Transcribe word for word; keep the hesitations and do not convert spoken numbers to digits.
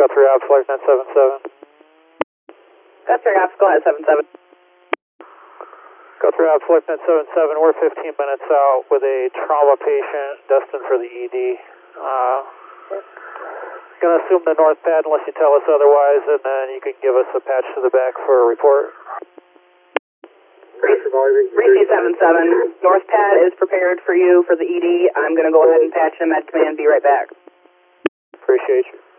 Guthrie Ops, flight nine seven seven. Guthrie Ops, go ahead, seven seven. Guthrie Ops, flight nine seven seven, we're fifteen minutes out with a trauma patient destined for the E D. Uh, gonna assume the north pad unless you tell us otherwise, and then you can give us a patch to the back for a report. Reese seven seven, north pad is prepared for you for the E D. I'm gonna go ahead and patch him at command, be right back. Appreciate you.